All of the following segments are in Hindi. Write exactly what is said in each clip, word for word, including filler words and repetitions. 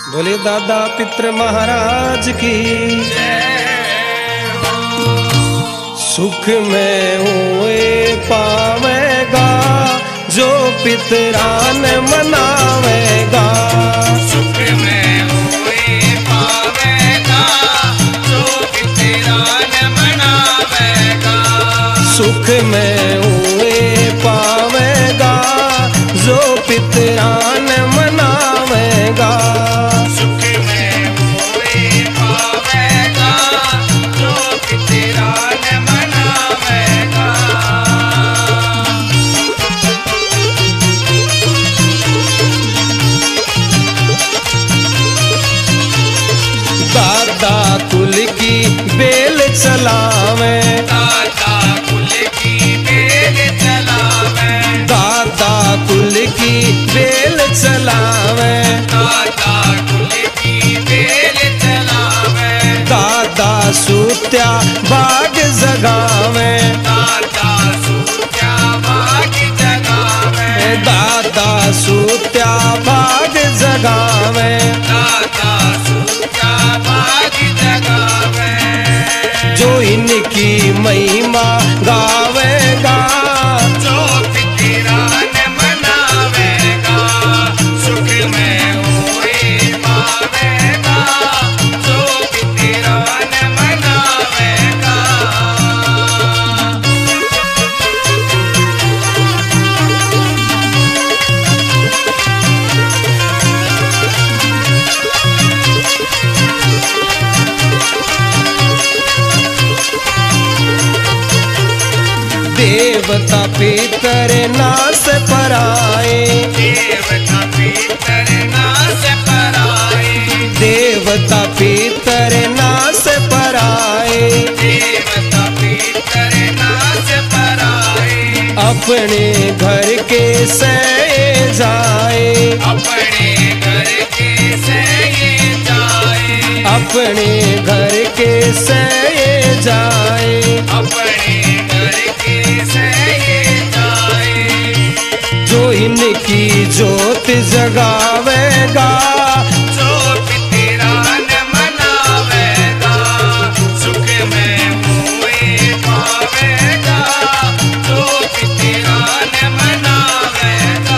बोले दादा पित्र महाराज की सुख में हुए पावेगा जो पितरान मनावेगा। सुख में हुए पावेगा जो पितरान मनावेगा। सुख में हुए पावेगा जो पितरान मनावेगा। सुख में हुए पावेगा जो पितरान मनावेगा। दादा कुल की बेल चलावे। दादा कुल की बेल चलावे। दादा कुल की बेल चलावे। दादा कुल की बेल चलावे। दादा सूत्या बाग जगावे। दादा सूत्या बाग जगावे। दादा सूत्या बाग जगावे। दादा सूत्या बाग जगावे। जो इनकी महिमा गावेगा जो पितरान मनावेगा। सुख में हुए पावेगा जो पितरान मनावेगा। देवता पितर नास पराए। देवता पितर नास पराए। देवता पितर नास पराए। देवता पितर नास पराए। अपने घर के सए जाए। अपने घर के सए जाए। अपने घर के सए जाए। अपने घर के सए जाए। जो इनकी ज्योत जगावेगा जो पितरान मनावेगा। सुख में हुए पावेगा जो पितरान मनावेगा।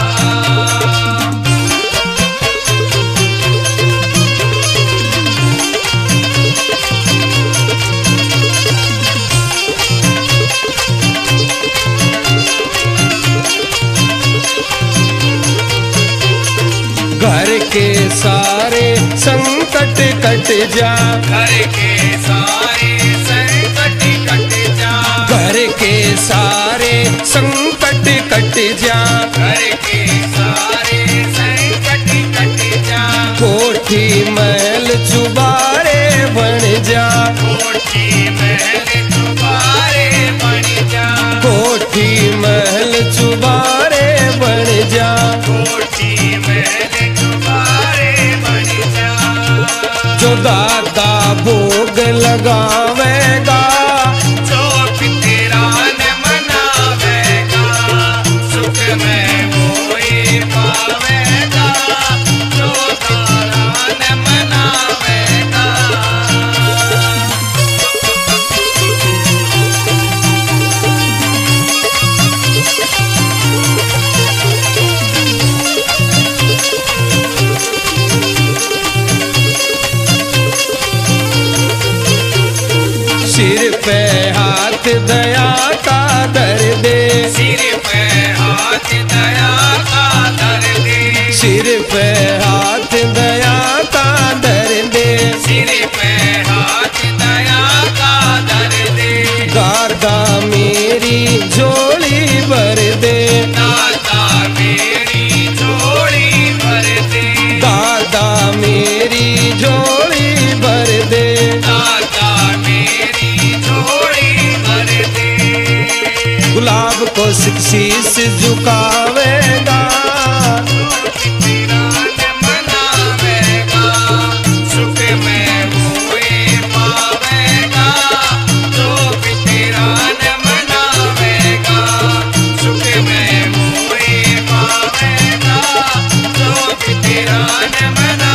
घर के सारे संकट कट जा। घर के सारे संकट कट जा। घर के सारे संकट कट जा। घर के सारे संकट कट जा। कोठी महल चुबारे बन जा। कोठी महल चुबारे बन जा। कोठी महल चुबारे बन जा। कोठी महल चुबारे बन जा। जो दादा भोग लगावेगा जो पितरान मनावेगा। सुख में हुए पावेगा जो पितरान मनावेगा। सिर पे हाथ दया का धर दे। सिर पे हाथ दया का धर दे। सिर पे हाथ दया का धर दे। सिर पे हाथ दया का धर दे। दादा मेरी झोली भर दे। दादा मेरी झोली भर दे। दादा मेरी झोली भर दे। दादा मेरी झोली भर दे। गुलाब को शीश झुकावेगा पितरान मनावेगा। सुख में हुए पावेगा जो पितरान मनावेगा। सुख में हुए पावेगा जो पितरान मनावेगा।